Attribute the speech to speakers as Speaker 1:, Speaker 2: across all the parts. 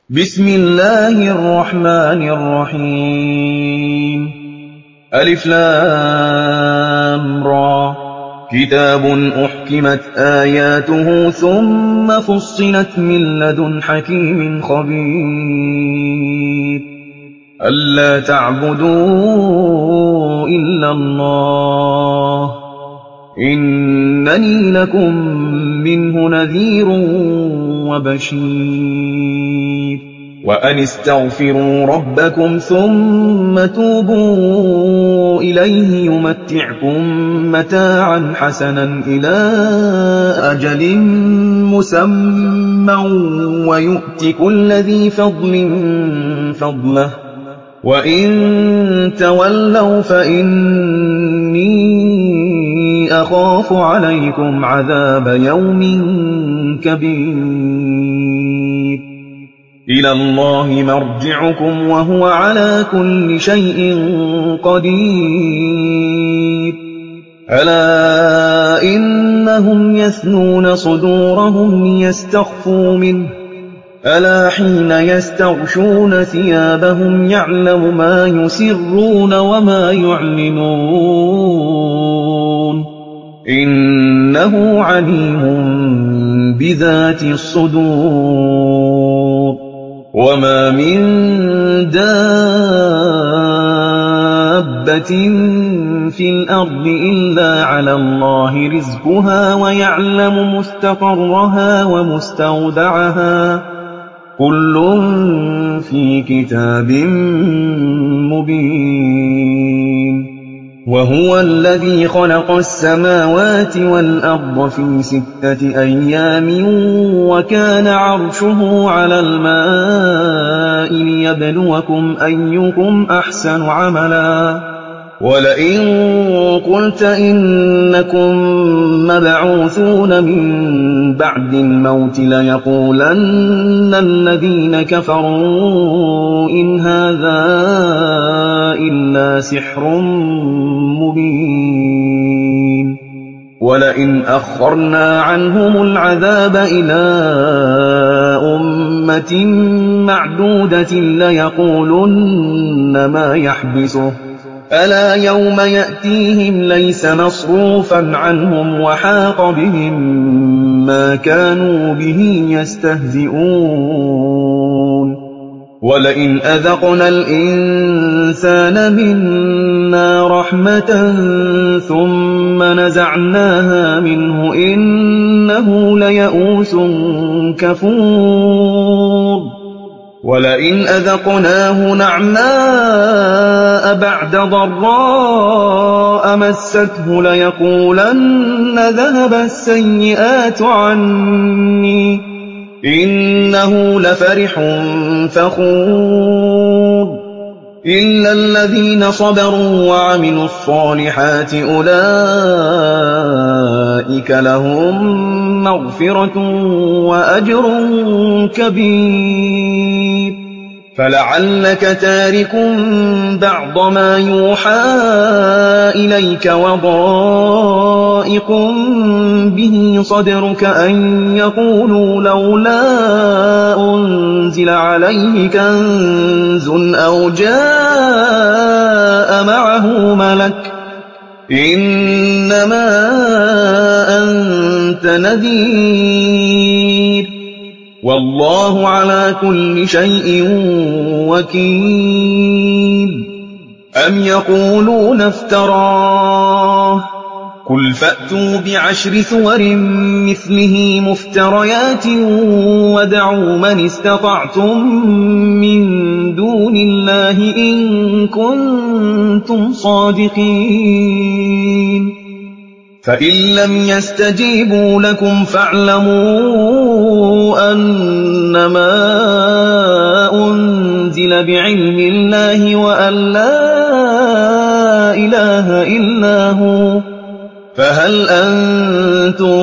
Speaker 1: بسم الله الرحمن الرحيم ألف لام را كتاب أحكمت آياته ثم فصلت من لدن حكيم خبير ألا تعبدوا إلا الله إنني لكم منه نذير وبشير وأن استغفروا ربكم ثم توبوا إليه يمتعكم متاعا حسنا إلى أجل مسمى ويؤت كل ذي فضل فضله وإن تولوا فإني أخاف عليكم عذاب يوم كبير إلى الله مرجعكم وهو على كل شيء قدير ألا إنهم يثنون صدورهم ليستخفوا منه ألا حين يستغشون ثيابهم يعلم ما يسرون وما يعلنون إنه عليم بذات الصدور وما من دابة في الأرض إلا على الله رزقها ويعلم مستقرها ومستودعها كل في كتاب مبين وهو الذي خلق السماوات والأرض في 6 أيام وكان عرشه على الماء ليبلوكم أيكم أحسن عملا ولئن قلت إنكم مبعوثون من بعد الموت ليقولن الذين كفروا إن هذا إلا سحر مبين ولئن أخرنا عنهم العذاب إلى أمة معدودة ليقولن ما يحبسه ألا يوم يأتيهم ليس مصروفا عنهم وحاق بهم ما كانوا به يستهزئون ولئن أذقنا الإنسان منا رحمة ثم نزعناها منه إنه ليئوس كفور ولئن أذقناه نعماء بعد ضراء مسته ليقولن ذهب السيئات عني إنه لفرح فخور إلا الذين صبروا وعملوا الصالحات أولئك لهم مغفرة وأجر كبير فلعلك تارك بعض ما يوحى إليك وضائق به صدرك أن يقولوا لولا أنزل عليه كنز أو جاء معه ملك إنما أنت نذير والله على كل شيء وكيل أم يقولون افتراه قل فأتوا ب10 سور مثله مفتريات وادعوا من استطعتم من دون الله إن كنتم صادقين فإن لم يستجيبوا لكم فاعلموا أنما أنزل بعلم الله وأن لا إله إلا هو فهل أنتم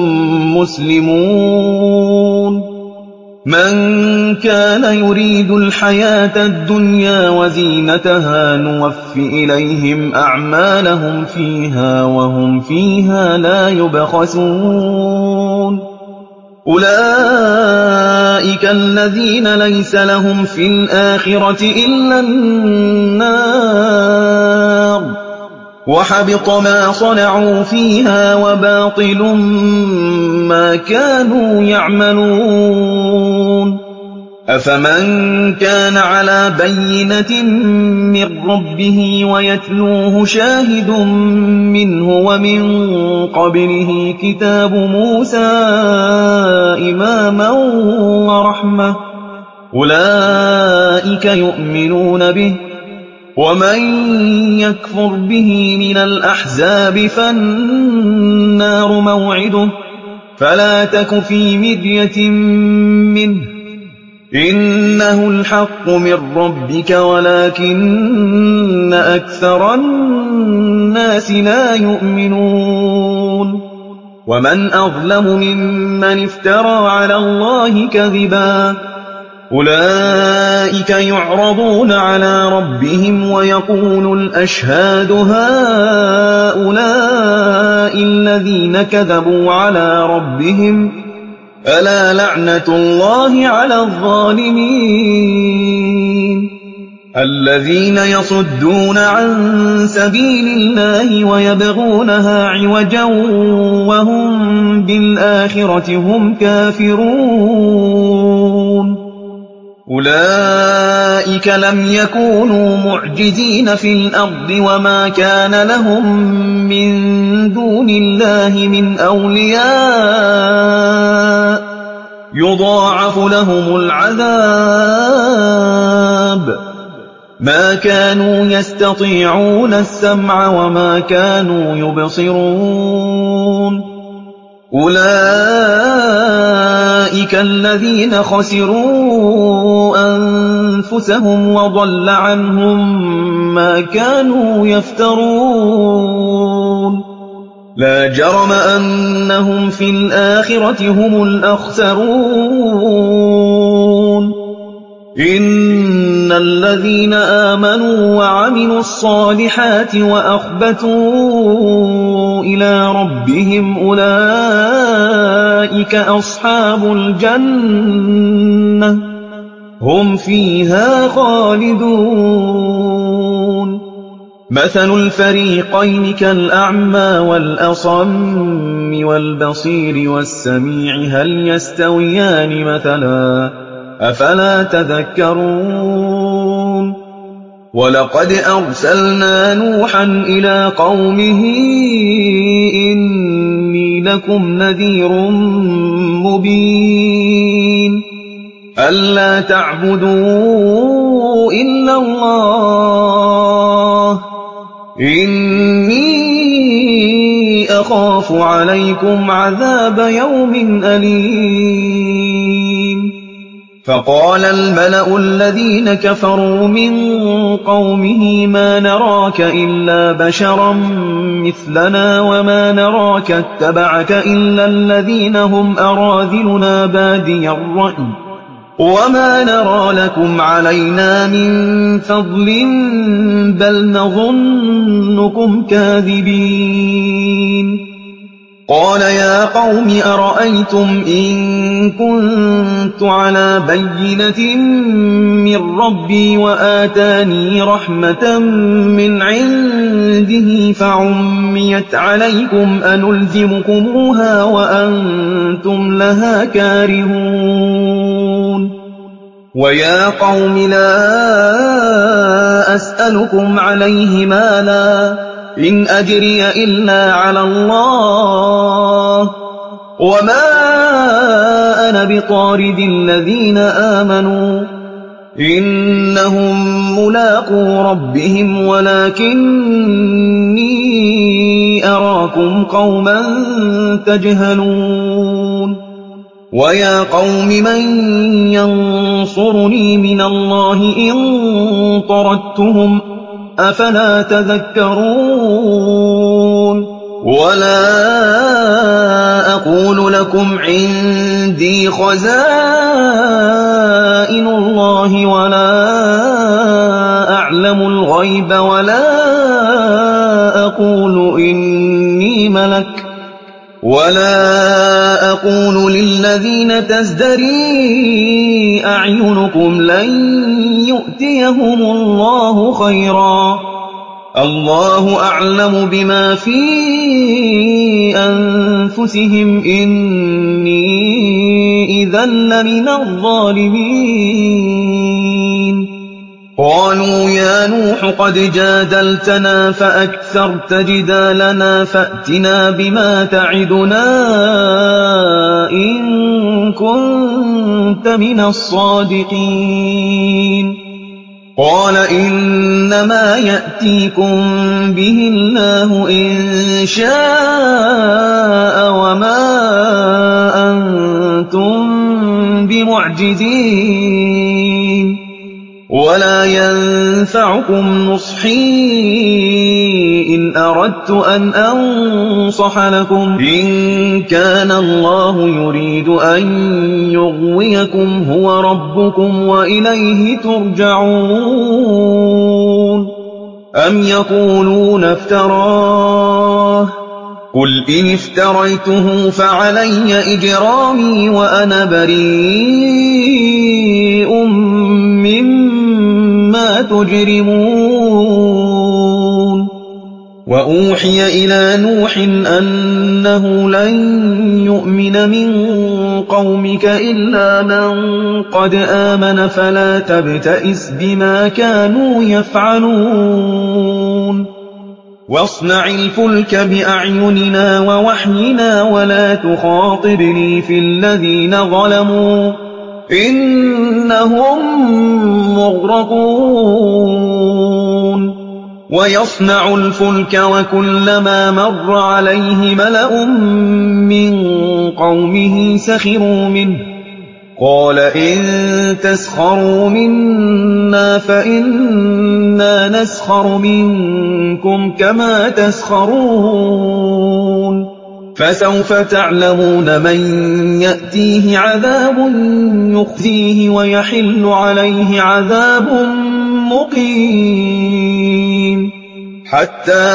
Speaker 1: مسلمون من كان يريد الحياة الدنيا وزينتها نوف إليهم أعمالهم فيها وهم فيها لا يبخسون أولئك الذين ليس لهم في الآخرة إلا النار وحبط ما صنعوا فيها وباطل ما كانوا يعملون أفمن كان على بينة من ربه ويتلوه شاهد منه ومن قبله كتاب موسى إماما ورحمة أولئك يؤمنون به ومن يكفر به من الأحزاب فالنار موعده فلا تك في مرية منه إنه الحق من ربك ولكن أكثر الناس لا يؤمنون ومن أظلم ممن افترى على الله كذبا أولئك يعرضون على ربهم ويقول الأشهاد هؤلاء الذين كذبوا على ربهم ألا لعنة الله على الظالمين الذين يصدون عن سبيل الله ويبغونها عوجا وهم بالآخرة هم كافرون أولئك لم يكونوا معجزين في الأرض وما كان لهم من دون الله من أولياء يضاعف لهم العذاب ما كانوا يستطيعون السمع وما كانوا يبصرون أولئك الذين خسروا أنفسهم وضل عنهم ما كانوا يفترون لا جرم أنهم في الآخرة هم الأخسرون إن الذين آمنوا وعملوا الصالحات وأخبتوا إلى ربهم أولئك أصحاب الجنة هم فيها خالدون مثل الفريقين كالأعمى والأصم والبصير والسميع هل يستويان مثلا أفلا تذكرون ولقد أرسلنا نوحا إلى قومه إني لكم نذير مبين ألا تعبدوا إلا الله إني أخاف عليكم عذاب يوم أليم فقال الملأ الذين كفروا من قومه ما نراك إلا بشرا مثلنا وما نراك اتبعك إلا الذين هم أراذلنا بادي الرأي وما نرى لكم علينا من فضل بل نظنكم كاذبين قال يا قوم أرأيتم إن كنت على بينة من ربي وآتاني رحمة من عنده فعميت عليكم أنلزمكموها وأنتم لها كارهون ويا قوم لا أسألكم عليه مالا إن أجري إلا على الله وما أنا بطارد الذين آمنوا إنهم ملاقو ربهم ولكني أراكم قوما تجهلون ويا قوم من ينصرني من الله إن طردتهم أفلا تذكرون ولا أقول لكم عندي خزائن الله ولا أعلم الغيب ولا أقول إني ملك ولا أقول للذين تزدري أعينكم لن يؤتيهم الله خيرا، الله أعلم بما في أنفسهم إني إذا لمن الظالمين. قالوا يا نوح قد جادلتنا فأكثرت جدالنا فأتنا بما تعدنا إن كنت من الصادقين. قال إنما يأتيكم به الله إن شاء وما أنتم بمعجزين ولا ينفعكم نصحي إن أردت أن أنصح لكم إن كان الله يريد أن يغويكم هو ربكم وإليه ترجعون. أم يقولون افتراه قل إن افتريته فعلي إجرامي وأنا بريء مما تجرمون. وأوحي إلى نوح أنه لن يؤمن من قومك إلا من قد آمن فلا تبتئس بما كانوا يفعلون واصنع الفلك بأعيننا ووحينا ولا تخاطبني في الذين ظلموا إنهم مغرقون. ويصنع الفلك وكلما مر عليه ملأ من قومه سخروا منه قال إن تسخروا منا فإنا نسخر منكم كما تسخرون. فسوف تعلمون من يأتيه عذاب يخزيه ويحل عليه عذاب مقيم. حتى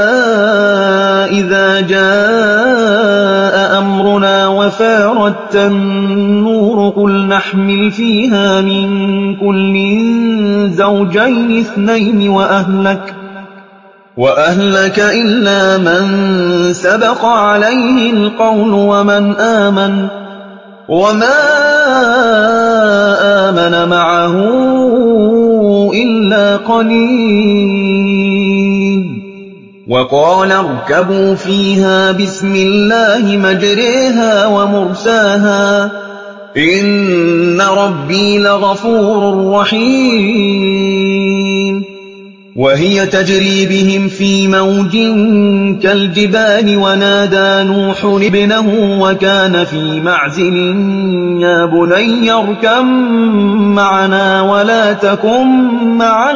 Speaker 1: إذا جاء أمرنا وفارت النور قل نحمل فيها من كل زوجين اثنين وأهلك إلا من سبق عليه القول ومن آمن وما آمن معه إلا قليل. وقال اركبوا فيها بسم الله مجريها ومرساها إن ربي لغفور رحيم. وهي تجري بهم في موج كالجبال ونادى نوح ابنه وكان في معزل يا بني اركب معنا ولا تكن مع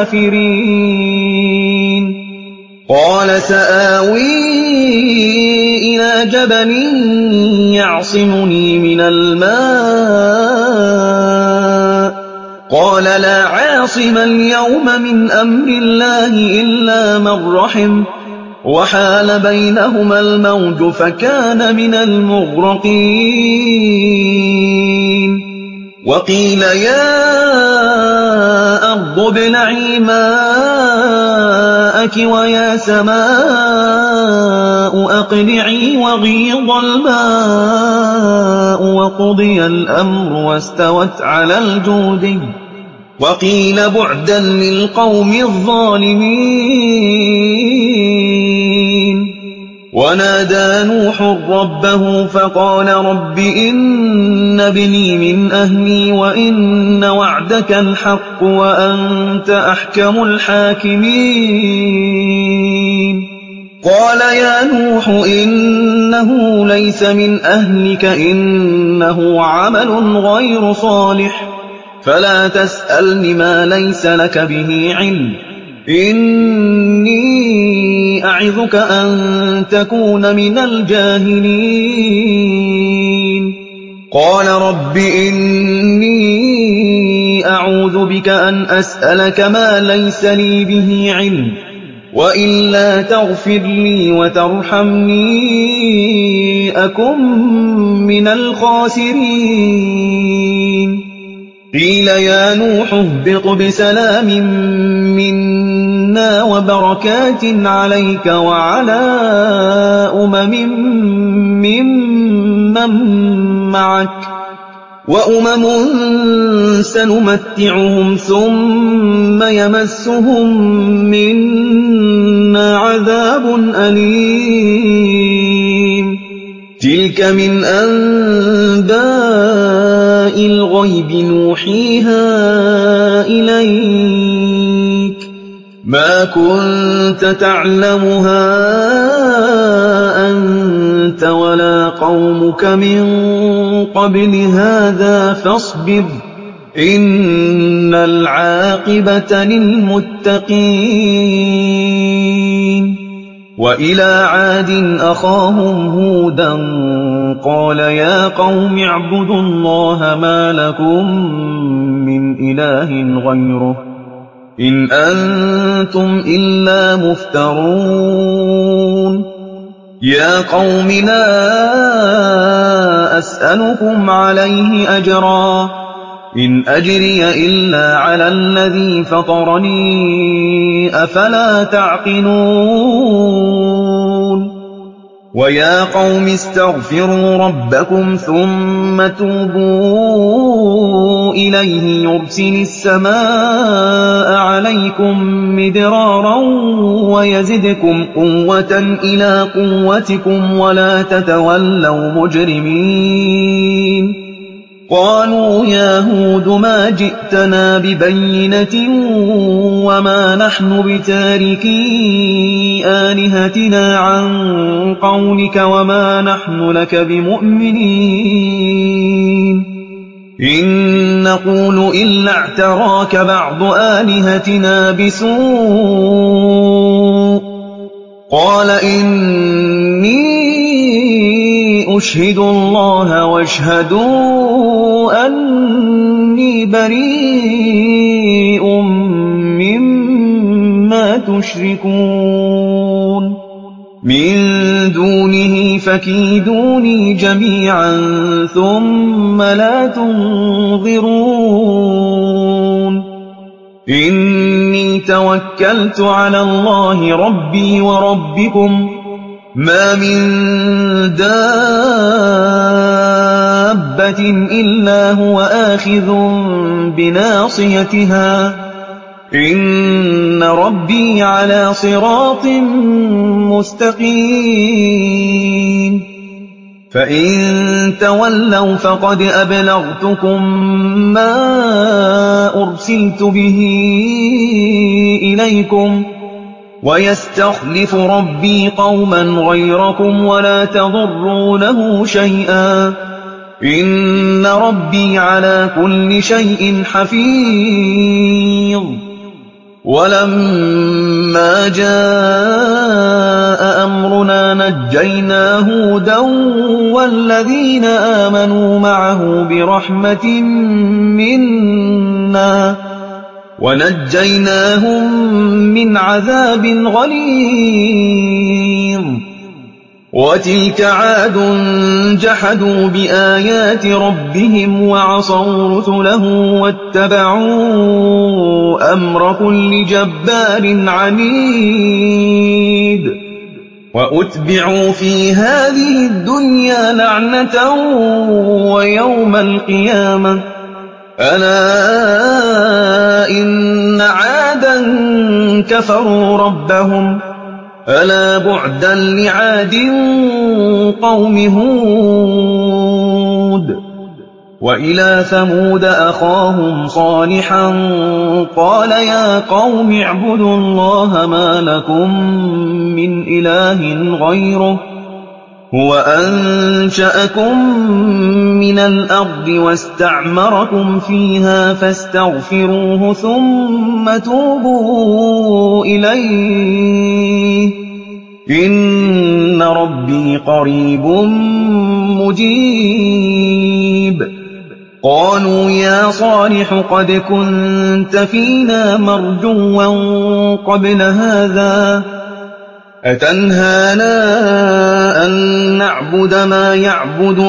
Speaker 1: الكافرين. قال سآوي إلى جبل يعصمني من الماء قال لا عاصم اليوم من أمر الله إلا من رحم وحال بينهما الموج فكان من المغرقين. وقيل يا أرض ابلعي ماءك ويا سماء أقلعي وغيض الماء وقضي الأمر واستوت على الجودي وقيل بعدا للقوم الظالمين. ونادى نوح ربه فقال رب إن ابني من أهلي وإن وعدك الحق وأنت أحكم الحاكمين. قال يا نوح إنه ليس من أهلك إنه عمل غير صالح فلا تسألني ما ليس لك به علم إني أعظك أن تكون من الجاهلين. قال رب إني أعوذ بك أن أسألك ما ليس لي به علم وَإِلَّا تَغْفِرْ لِي وَتَرْحَمْنِي أَكُن مِّنَ الْخَاسِرِينَ قِيلَ يَا نُوحُ اهْبِطْ بِسَلَامٍ مِّنَّا وَبَرَكَاتٍ عَلَيْكَ وَعَلَىٰ مِمَّن مَّعَكَ وَأُمَمٌ سَنُمَتِّعُهُمْ ثُمَّ يَمَسُّهُم مِّنَّا عَذَابٌ أَلِيمٌ تِلْكَ مِنْ أَنبَاءِ الْغَيْبِ نُوحِيهَا إِلَيْكَ ۖ مَا كُنتَ تَعْلَمُهَا أَنتَ وَلَا قَوْمُكَ مِن قَبْلِ هَٰذَا ۖ فَاصْبِرْ ۖ إِنَّ الْعَاقِبَةَ لِلْمُتَّقِينَ وَإِلَىٰ عَادٍ أَخَاهُمْ هُودًا ۚ قَالَ يَا قَوْمِ اعْبُدُوا اللَّهَ مَا لَكُم مِّنْ إِلَٰهٍ غَيْرُهُ ۖ إِنْ أَنتُمْ إِلَّا مُفْتَرُونَ يَا قَوْمِ لَا أَسْأَلُكُمْ عَلَيْهِ أَجْرًا ۖ إِنْ أَجْرِيَ إِلَّا عَلَى الَّذِي فَطَرَنِي ۚ أَفَلَا تَعْقِلُونَ وَيَا قَوْمِ اسْتَغْفِرُوا رَبَّكُمْ ثُمَّ تُوبُوا إِلَيْهِ يُرْسِلِ السَّمَاءَ عَلَيْكُم مِّدْرَارًا وَيَزِدْكُمْ قُوَّةً إِلَىٰ قُوَّتِكُمْ وَلَا تَتَوَلَّوْا مُجْرِمِينَ قَالُوا يَا هُودُ مَا جِئْتَنَا بِبَيِّنَةٍ وَمَا نَحْنُ بِتَارِكِي آلِهَتِنَا عَن قَوْلِكَ وَمَا نَحْنُ لَكَ بِمُؤْمِنِينَ إِن نَّقُولُ إِلَّا اعْتَرَاكَ بَعْضُ آلِهَتِنَا بِسُوءٍ ۗ قَالَ إِنِّي أُشْهِدُ اللَّهَ وَاشْهَدُوا أَنِّي بَرِيءٌ مِّمَّا تُشْرِكُونَ مِن دُونِهِ فَكِيدُونِي جَمِيعًا ثُمَّ لَا تُنظِرُونِ إِنِّي تَوَكَّلْتُ عَلَى اللَّهِ رَبِّي وَرَبِّكُم ۖ مَّا مِن دَابَّةٍ إِلَّا هُوَ آخِذٌ بِنَاصِيَتِهَا ۚ إِنَّ رَبِّي عَلَىٰ صِرَاطٍ مُّسْتَقِيمٍ فَإِن تَوَلَّوْا فَقَدْ أَبْلَغْتُكُم مَّا أُرْسِلْتُ بِهِ إِلَيْكُمْ ۖ وَيَسْتَخْلِفُ رَبِّي قَوْمًا غَيْرَكُمْ وَلَا تَضُرُّونَهُ شَيْئًا ۚ إِنَّ رَبِّي عَلَىٰ كُلِّ شَيْءٍ حَفِيظٌ وَلَمَّا جَاءَ أَمْرُنَا نَجَّيْنَا هُودًا وَالَّذِينَ آمَنُوا مَعَهُ بِرَحْمَةٍ مِّنَّا وَنَجَّيْنَاهُم مِّنْ عَذَابٍ غَلِيظٍ وَتِلْكَ عَادٌ جَحَدُوا بِآيَاتِ رَبِّهِمْ وَعَصَوْا رُسُلَهُ وَاتَّبَعُوا أَمْرَ كُلِّ جَبَّارٍ عَنِيدٍ وَأُتْبِعُوا فِي هَٰذِهِ الدُّنْيَا لَعْنَةً وَيَوْمَ الْقِيَامَةِ ۗ أَلَا إِنَّ عَادًا كَفَرُوا رَبَّهُمْ ۗ أَلَا بُعْدًا لِّعَادٍ قَوْمِ هُودٍ وَإِلَىٰ ثَمُودَ أَخَاهُمْ صَالِحًا ۗ قَالَ يَا قَوْمِ اعْبُدُوا اللَّهَ مَا لَكُم مِّنْ إِلَٰهٍ غَيْرُهُ ۖ هُوَ أَنشَأَكُم مِّنَ الْأَرْضِ وَاسْتَعْمَرَكُمْ فِيهَا فَاسْتَغْفِرُوهُ ثُمَّ تُوبُوا إِلَيْهِ ۚ إِنَّ رَبِّي قَرِيبٌ مُّجِيبٌ قَالُوا يَا صَالِحُ قَدْ كُنتَ فِينَا مَرْجُوًّا قَبْلَ هَٰذَا ۖ أَتَنْهَانَا أَن نَّعْبُدَ مَا يَعْبُدُ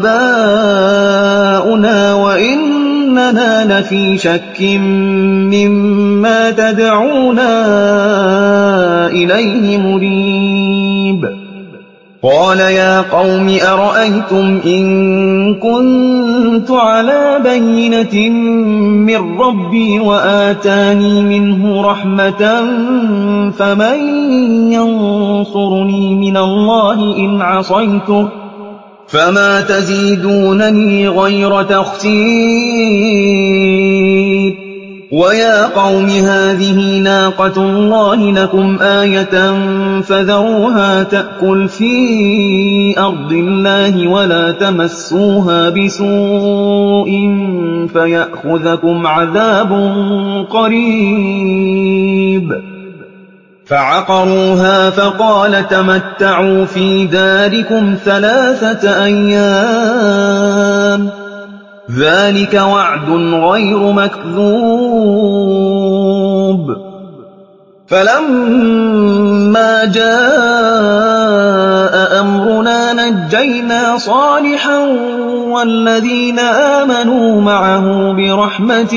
Speaker 1: آبَاؤُنَا وَإِنَّنَا لَفِي شَكٍّ مِّمَّا تَدْعُونَا إِلَيْهِ مُرِيبٍ قَالَ يَا قَوْمِ أَرَأَيْتُمْ إِن كُنتُ عَلَىٰ بَيِّنَةٍ مِّن رَّبِّي وَآتَانِي مِنْهُ رَحْمَةً فَمَن يَنصُرُنِي مِنَ اللَّهِ إِنْ عَصَيْتُهُ ۖ فَمَا تَزِيدُونَنِي غَيْرَ تَخْسِيرٍ وَيَا قَوْمِ هَٰذِهِ نَاقَةُ اللَّهِ لَكُمْ آيَةً فَذَرُوهَا تَأْكُلْ فِي أَرْضِ اللَّهِ وَلَا تَمَسُّوهَا بِسُوءٍ فَيَأْخُذَكُمْ عَذَابٌ قَرِيبٌ فَعَقَرُوهَا فَقَالَ تَمَتَّعُوا فِي دَارِكُمْ 3 أَيَّامٍ ۖ ذَٰلِكَ وَعْدٌ غَيْرُ مَكْذُوبٍ فَلَمَّا جَاءَ أَمْرُنَا نَجَّيْنَا صَالِحًا وَالَّذِينَ آمَنُوا مَعَهُ بِرَحْمَةٍ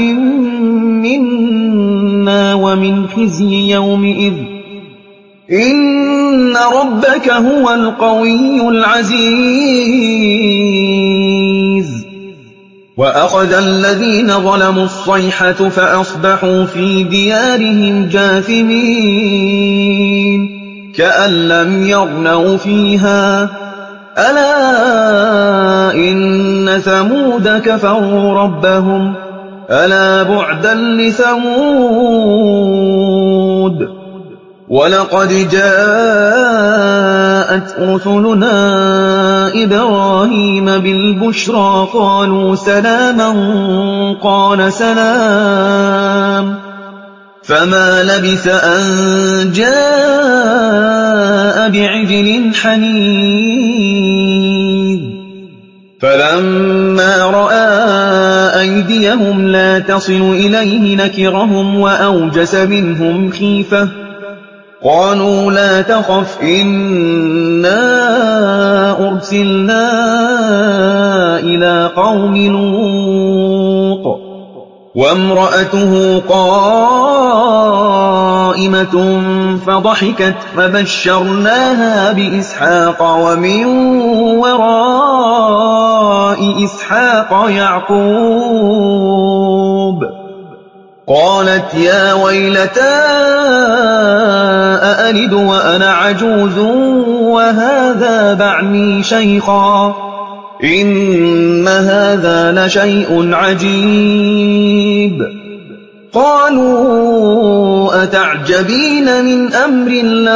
Speaker 1: مِّنَّا وَمِنْ خِزْيِ يَوْمِئِذٍ ۗ إِنَّ رَبَّكَ هُوَ الْقَوِيُّ الْعَزِيزُ وَأَخَذَ الَّذِينَ ظَلَمُوا الصَّيْحَةُ فَأَصْبَحُوا فِي دِيَارِهِمْ جَاثِمِينَ كَأَن لَّمْ يَغْنَوْا فِيهَا ۗ أَلَا إِنَّ ثَمُودَ كَفَرُوا رَبَّهُمْ ۗ أَلَا بُعْدًا لِّثَمُودَ وَلَقَدْ جَاءَتْ رُسُلُنَا إِبْرَاهِيمَ بِالْبُشْرَىٰ قَالُوا سَلَامًا قَالَ سَلَامٌ فَمَا لَبِثَ أَن جَاءَ بِعِجْلٍ حَنِيذٍ فَلَمَّا رَأَىٰ أَيْدِيَهُمْ لَا تَصِلُ إِلَيْهِ نَكِرَهُمْ وَأَوْجَسَ مِنْهُمْ خِيفَةً قَالُوا لَا تَخَفْ إِنَّا أُرْسِلْنَا إِلَىٰ قَوْمِ لُوطٍ وَامْرَأَتُهُ قَائِمَةٌ فَضَحِكَتْ فَبَشَّرْنَاهَا بِإِسْحَاقَ وَمِن وَرَاءِ إِسْحَاقَ يَعْقُوبَ قَالَتْ يَا وَيْلَتَا أَأَلِدُ وَأَنَا عَجُوزٌ وَهَٰذَا بَعْلِي شَيْخًا ۖ إِنَّ هَٰذَا لَشَيْءٌ عَجِيبٌ قَالُوا أَتَعْجَبِينَ مِنْ أَمْرِ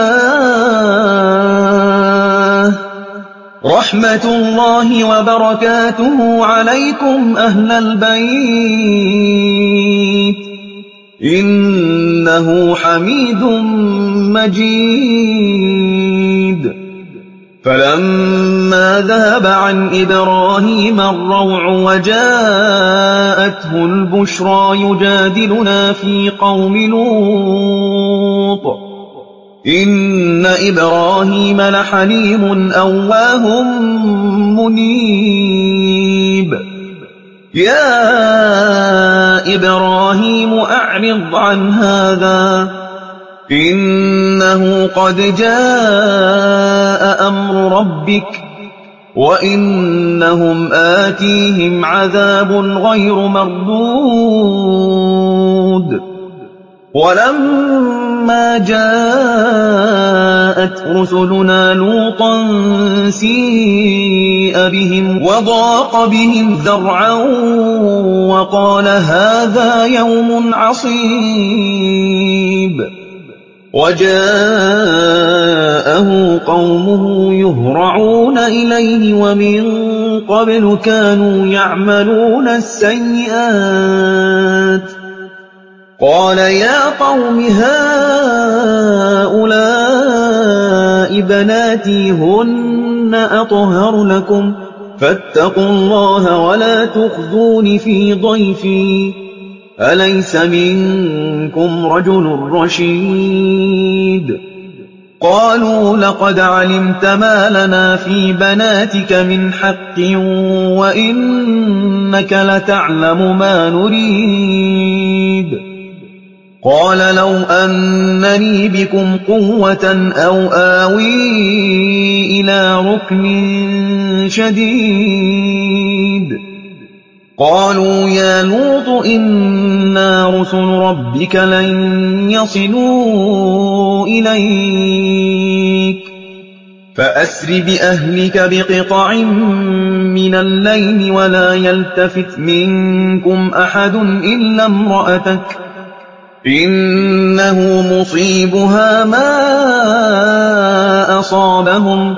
Speaker 1: اللَّهِ ۖ رَحْمَتُ اللَّهِ وَبَرَكَاتُهُ عَلَيْكُمْ أَهْلَ الْبَيْتِ ۚ إِنَّهُ حَمِيدٌ مَّجِيدٌ فَلَمَّا ذَهَبَ عَنْ إِبْرَاهِيمَ الرَّوْعُ وَجَاءَتْهُ الْبُشْرَىٰ يُجَادِلُنَا فِي قَوْمِ لُوطٍ إِنَّ إِبْرَاهِيمَ لَحَلِيمٌ أَوَّاهٌ مُّنِيبٌ يَا إِبْرَاهِيمُ أَعْرِضْ عَنْ هَٰذَا إِنَّهُ قَدْ جَاءَ أَمْرُ رَبِّكَ وَإِنَّهُمْ آتِيهِمْ عَذَابٌ غَيْرُ مَرْدُودٍ وَلَمَّا جَاءَتْ رُسُلُنَا لُوطًا سِيءَ بِهِمْ وَضَاقَ بِهِمْ ذَرْعًا وَقَالَ هَٰذَا يَوْمٌ عَصِيبٌ وَجَاءَهُ قَوْمُهُ يُهْرَعُونَ إِلَيْهِ وَمِن قَبْلُ كَانُوا يَعْمَلُونَ السَّيِّئَاتِ قَالَ يَا قَوْمِ هَٰؤُلَاءِ بَنَاتِي هُنَّ أَطْهَرُ لَكُمْ فاتقوا الله ولا تخزون في ضيفي أليس منكم رجل رشيد قالوا لقد علمت ما لنا في بناتك من حق وإنك لتعلم ما نريد قال لو أنني بكم قوة أو آوي إلى ركن شديد قالوا يا لوط إنا رسل ربك لن يصلوا إليك فأسر بأهلك بقطع من الليل ولا يلتفت منكم أحد إلا امرأتك إنه مصيبها ما أصابهم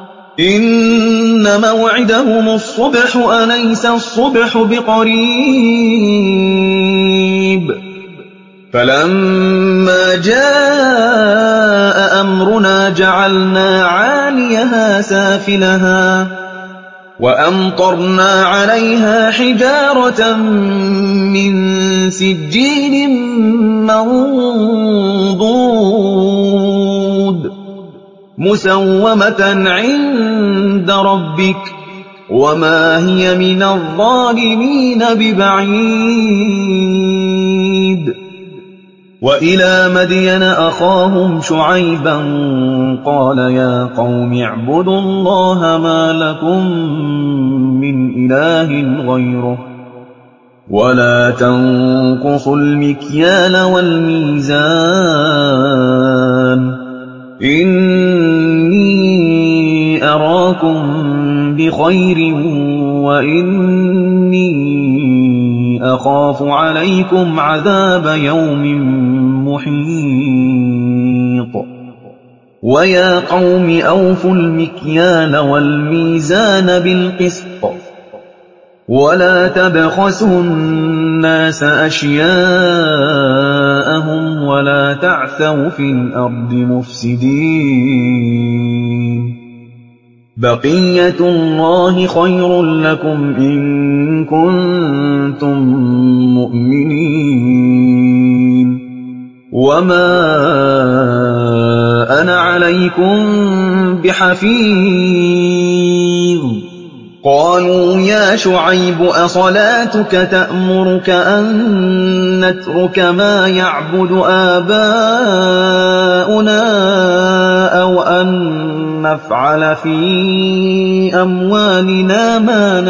Speaker 1: إن موعدهم الصبح أليس الصبح بقريب فلما جاء أمرنا جعلنا عاليها سافلها وأمطرنا عليها حجارة من سجيل منضود مسومة عند ربك وما هي من الظالمين ببعيد وإلى مدين أخاهم شعيبا قال يا قوم اعبدوا الله ما لكم من إله غيره ولا تنقصوا المكيال والميزان إني أراكم بخير وإني أخاف عليكم عذاب يوم محيط ويا قوم أوفوا المكيال والميزان بالقسط ولا تبخسوا الناس أشياءهم ولا تعثوا في الأرض مفسدين بقية الله خير لكم إن كنتم مؤمنين وما أنا عليكم بحفيظ قالوا يا شعيب أصلاتك تأمرك أن نترك ما يعبد آباؤنا أو أن نفعل في أموالنا ما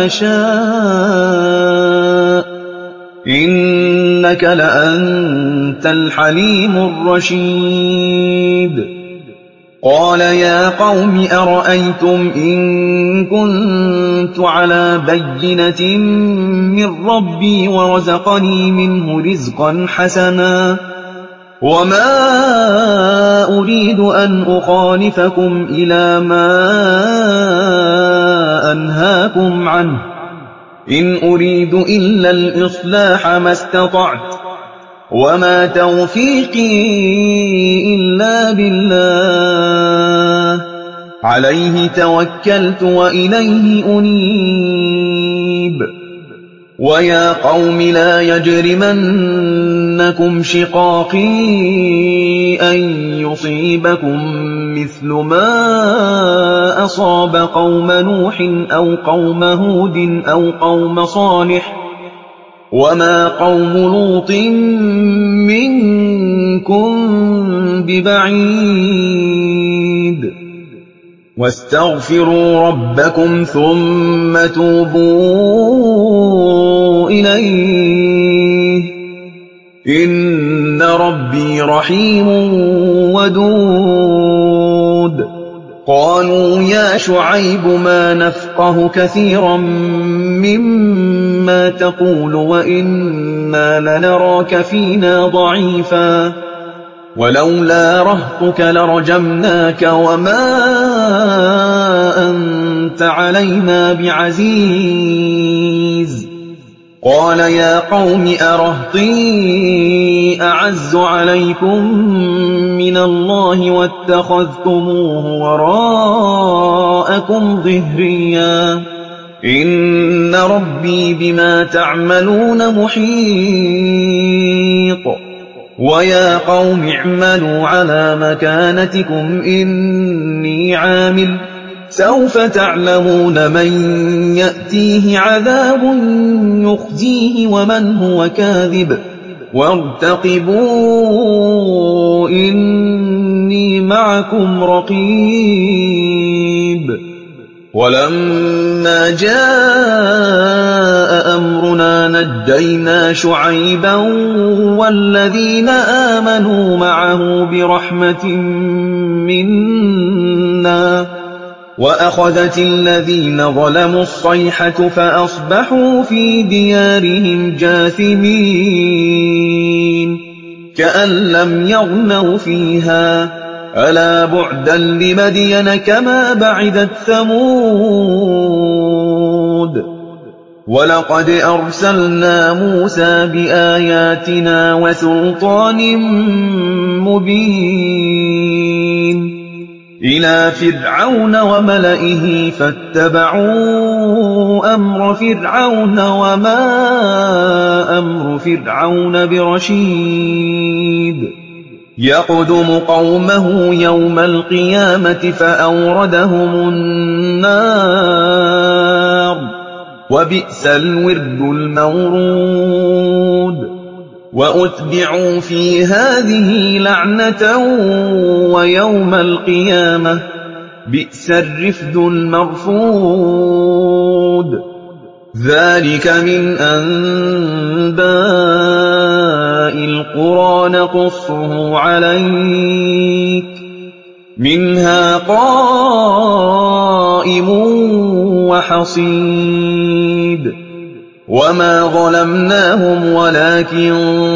Speaker 1: نشاء إنك لأنت الحليم الرشيد قال يا قوم أرأيتم إن كنت على بينة من ربي ورزقني منه رزقا حسنا وما أريد أن أخالفكم إلى ما أنهاكم عنه إن أريد إلا الإصلاح ما استطعت وما توفيقي إلا بالله عليه توكلت وإليه أنيب ويا قوم لا يجرمنكم شقاقي أن يصيبكم مثل ما أصاب قوم نوح أو قوم هود أو قوم صالح وما قوم لوط منكم ببعيد واستغفروا ربكم ثم توبوا إليه إن ربي رحيم ودود قالوا يا شعيب ما نفقه كثيرا مما تقول وإنا لنراك فينا ضعيفا ولولا رهطك لرجمناك وما أنت علينا بعزيز قال يا قوم أرهطي أعز عليكم من الله واتخذتموه وراءكم ظهريا إِنَّ رَبِّي بِمَا تَعْمَلُونَ مُحِيطٌ وَيَا قَوْمِ اعْمَلُوا عَلَىٰ مَكَانَتِكُمْ إِنِّي عَامِلٌ ۖ سَوْفَ تَعْلَمُونَ مَن يَأْتِيهِ عَذَابٌ يُخْزِيهِ وَمَنْ هُوَ كَاذِبٌ وَارْتَقِبُوا إِنِّي مَعَكُمْ رَقِيبٌ وَلَمَّا جَاءَ أَمْرُنَا نَجَّيْنَا شُعَيْبًا وَالَّذِينَ آمَنُوا مَعَهُ بِرَحْمَةٍ مِّنَّا وَأَخَذَتِ الَّذِينَ ظَلَمُوا الصَّيْحَةُ فَأَصْبَحُوا فِي دِيَارِهِمْ جَاثِمِينَ كَأَن لَّمْ يَغْنَوْا فِيهَا ۗ أَلَا بُعْدًا لِّمَدْيَنَ كَمَا بَعِدَتْ ثَمُودُ وَلَقَدْ أَرْسَلْنَا مُوسَىٰ بِآيَاتِنَا وَسُلْطَانٍ مُّبِينٍ إِلَىٰ فِرْعَوْنَ وَمَلَئِهِ فَاتَّبَعُوا أَمْرَ فِرْعَوْنَ وَمَا أَمْرُ فِرْعَوْنَ بِرَشِيدٍ يَقْدُمُ قَوْمَهُ يَوْمَ الْقِيَامَةِ فَأَوْرَدَهُمُ النَّارَ ۖ وَبِئْسَ الْوِرْدُ الْمَوْرُودُ وَأُتْبِعُوا فِي هَٰذِهِ لَعْنَةً وَيَوْمَ الْقِيَامَةِ ۚ بِئْسَ الرِّفْدُ الْمَرْفُودُ ذَٰلِكَ مِنْ أَنبَاءِ الْقُرَىٰ نَقُصُّهُ عَلَيْكَ ۖ مِنْهَا قَائِمٌ وَحَصِيدٌ وَمَا ظَلَمْنَاهُمْ وَلَٰكِن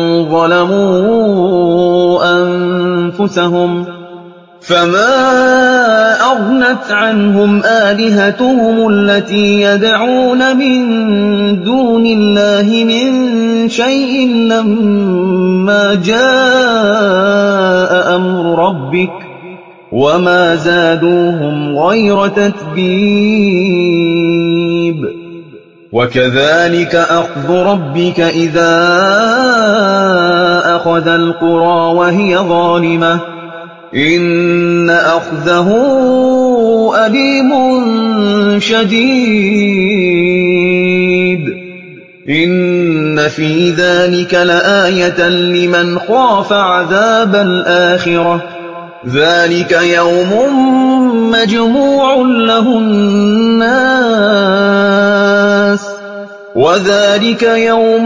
Speaker 1: ظَلَمُوا أَنفُسَهُمْ ۖ فَمَا أَغْنَتْ عَنْهُمْ آلِهَتُهُمُ الَّتِي يَدْعُونَ مِن دُونِ اللَّهِ مِن شَيْءٍ لَّمَّا جَاءَ أَمْرُ رَبِّكَ ۖ وَمَا زَادُوهُمْ غَيْرَ تَتْبِيبٍ وَكَذَٰلِكَ أَخْذُ رَبِّكَ إِذَا أَخَذَ الْقُرَىٰ وَهِيَ ظَالِمَةٌ ۚ إِنَّ أَخْذَهُ أَلِيمٌ شَدِيدٌ إِنَّ فِي ذَٰلِكَ لَآيَةً لِّمَنْ خَافَ عَذَابَ الْآخِرَةِ ۚ ذَٰلِكَ يَوْمٌ مَّجْمُوعٌ لَّهُ النَّاسُ ۖ وَذَٰلِكَ يَوْمٌ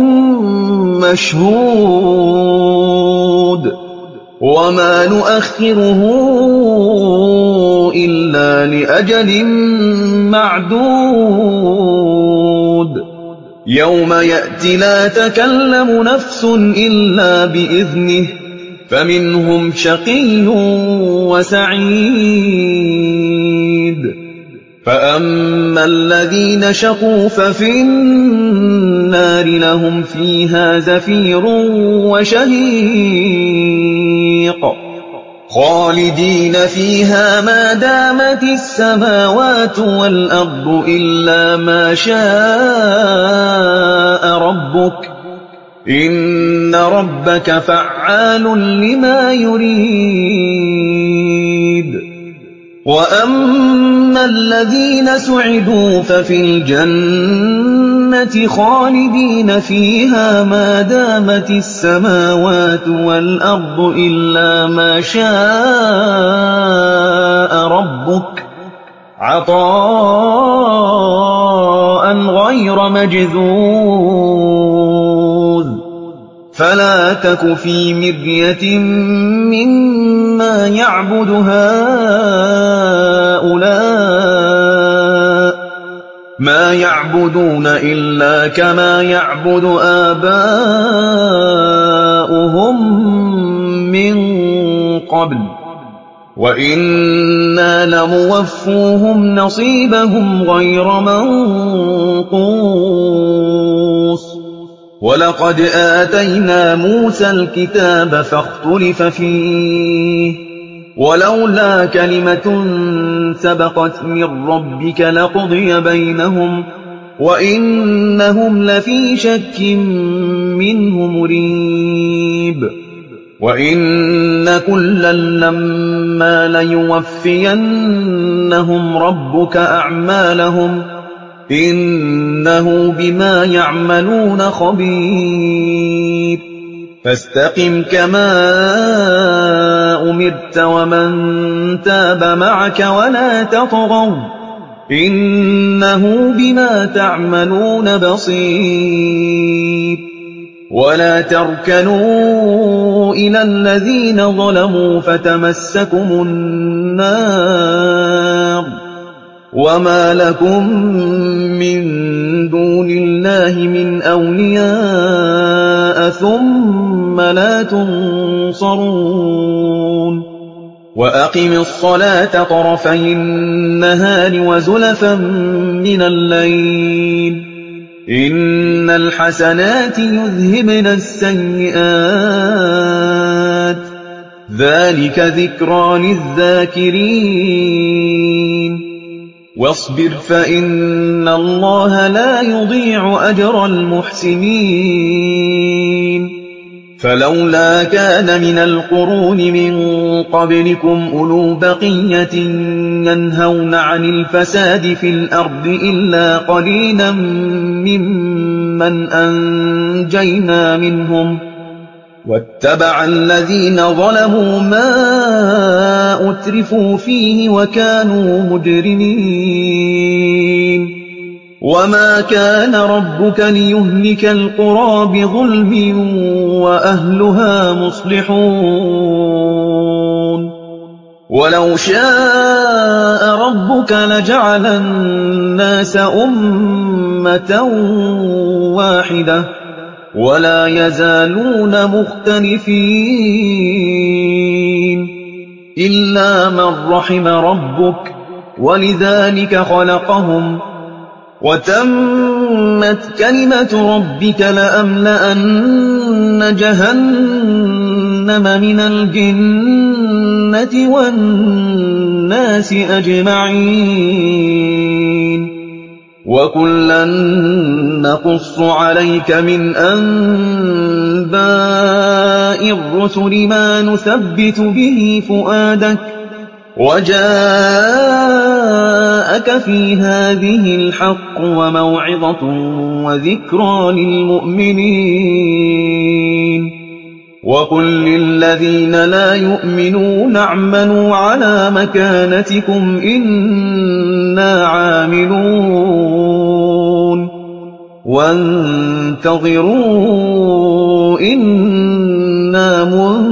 Speaker 1: مَّشْهُودٌ وَمَا نُؤَخِّرُهُ إِلَّا لِأَجَلٍ مَّعْدُودٍ يَوْمَ يَأْتِ لَا تَكَلَّمُ نَفْسٌ إِلَّا بِإِذْنِهِ ۚ فَمِنْهُمْ شَقِيٌّ وَسَعِيدٌ فَأَمَّا الَّذِينَ شَقُوا فَفِي النَّارِ لَهُمْ فِيهَا زَفِيرٌ وَشَهِيقٌ خَالِدِينَ فِيهَا مَا دَامَتِ السَّمَاوَاتُ وَالْأَرْضُ إِلَّا مَا شَاءَ رَبُّكَ ۚ إِنَّ رَبَّكَ فَعَّالٌ لِّمَا يُرِيدُ وَأَمَّا الَّذِينَ سُعِدُوا فَفِي الْجَنَّةِ خَالِدِينَ فِيهَا مَا دَامَتِ السَّمَاوَاتُ وَالْأَرْضُ إِلَّا مَا شَاءَ رَبُّكَ ۖ عَطَاءً غَيْرَ مَجْذُوذٍ فَلَا تَكُ فِي مِرْيَةٍ مِّمَّا يَعْبُدُ هَٰؤُلَاءِ ۚ مَا يَعْبُدُونَ إِلَّا كَمَا يَعْبُدُ آبَاؤُهُم مِّن قَبْلُ ۚ وَإِنَّا لَمُوَفُّوهُمْ نَصِيبَهُمْ غَيْرَ مَنقُوصٍ وَلَقَدْ آتَيْنَا مُوسَى الْكِتَابَ فَاخْتُلِفَ فِيهِ ۚ وَلَوْلَا كَلِمَةٌ سَبَقَتْ مِن رَّبِّكَ لَقُضِيَ بَيْنَهُمْ وَإِنَّهُمْ لَفِي شَكٍّ مِّنْهُ مُرِيبٍ وَإِنَّ كُلًّا لَّمَّا لَيُوَفِّيَنَّهُمْ رَبُّكَ أَعْمَالَهُمْ ۚ إِنَّهُ بِمَا يَعْمَلُونَ خَبِيرٌ فَاسْتَقِمْ كَمَا أُمِرْتَ وَمَن تَابَ مَعَكَ وَلَا تَطْغَوْا ۚ إِنَّهُ بِمَا تَعْمَلُونَ بَصِيرٌ وَلَا تَرْكَنُوا إِلَى الَّذِينَ ظَلَمُوا فَتَمَسَّكُمُ النَّارُ وَمَا لَكُم مِّن دُونِ اللَّهِ مِنْ أَوْلِيَاءَ ثُمَّ لَا تُنصَرُونَ وَأَقِمِ الصَّلَاةَ طَرَفَيِ النَّهَارِ وَزُلَفًا مِّنَ اللَّيْلِ ۚ إِنَّ الْحَسَنَاتِ يُذْهِبْنَ السَّيِّئَاتِ ۚ ذَٰلِكَ ذِكْرَىٰ لِلذَّاكِرِينَ وَاصْبِرْ فَإِنَّ اللَّهَ لَا يُضِيعُ أَجْرَ الْمُحْسِنِينَ فَلَوْلَا كَانَ مِنَ الْقُرُونِ مِن قَبْلِكُمْ أُولُو بَقِيَّةٍ يَنْهَوْنَ عَنِ الْفَسَادِ فِي الْأَرْضِ إِلَّا قَلِيلًا مِّمَّنْ أَنجَيْنَا مِنْهُمْ ۗ وَاتَّبَعَ الَّذِينَ ظَلَمُوا مَا أُتْرِفُوا فِيهِ وَكَانُوا مُجْرِمِينَ وَمَا كَانَ رَبُّكَ لِيُهْلِكَ الْقُرَىٰ بِظُلْمٍ وَأَهْلُهَا مُصْلِحُونَ وَلَوْ شَاءَ رَبُّكَ لَجَعَلَ النَّاسَ أُمَّةً وَاحِدَةً وَلَا يَزَالُونَ مُخْتَلِفِينَ إِلَّا مَن رَّحِمَ رَبُّكَ ۚ وَلِذَٰلِكَ خَلَقَهُمْ ۗ وَتَمَّتْ كَلِمَةُ رَبِّكَ لَأَمْلَأَنَّ جَهَنَّمَ مِنَ الْجِنَّةِ وَالنَّاسِ أَجْمَعِينَ وَكُلًّا نَّقُصُّ عَلَيْكَ مِنْ أَنبَاءِ الرُّسُلِ مَا نُثَبِّتُ بِهِ فُؤَادَكَ ۖ وَجَاءَكَ فِي هَٰذِهِ الْحَقُّ وَمَوْعِظَةٌ وَذِكْرَىٰ لِلْمُؤْمِنِينَ وَقُل لِّلَّذِينَ لَا يُؤْمِنُونَ اعْمَلُوا عَلَىٰ مَكَانَتِكُمْ إِنَّا عَامِلُونَ وَانتَظِرُوا إِنَّا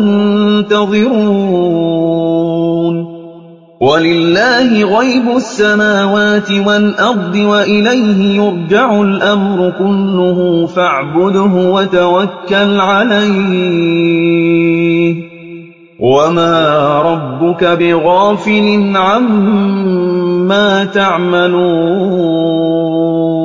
Speaker 1: مُنتَظِرُونَ وَلِلَّهِ غَيْبُ السَّمَاوَاتِ وَالْأَرْضِ وَإِلَيْهِ يُرْجَعُ الْأَمْرُ كُلُّهُ فَاعْبُدْهُ وَتَوَكَّلْ عَلَيْهِ ۚ وَمَا رَبُّكَ بِغَافِلٍ عَمَّا تَعْمَلُونَ